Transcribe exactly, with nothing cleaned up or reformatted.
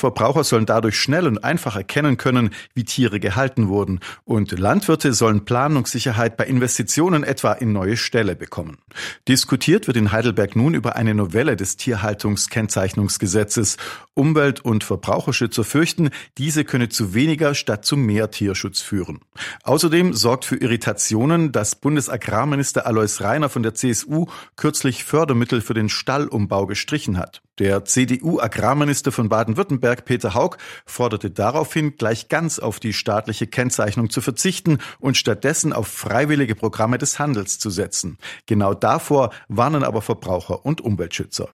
Verbraucher sollen dadurch schnell und einfach erkennen können, wie Tiere gehalten wurden. Und Landwirte sollen Planungssicherheit bei Investitionen etwa in neue Ställe bekommen. Diskutiert wird in Heidelberg nun über eine Novelle des Tierhaltungskennzeichnungsgesetzes. Umwelt- und Verbraucherschützer fürchten, diese könne zu weniger statt zu mehr Tierschutz führen. Außerdem sorgt für Irritationen, dass Bundesagrarminister Alois Rainer von der C S U kürzlich Fördermittel für den Stallumbau gestrichen hat. Der C D U-Agrarminister von Baden-Württemberg, Peter Hauck, forderte daraufhin, gleich ganz auf die staatliche Kennzeichnung zu verzichten und stattdessen auf freiwillige Programme des Handels zu setzen. Genau davor warnen aber Verbraucher und Umweltschützer.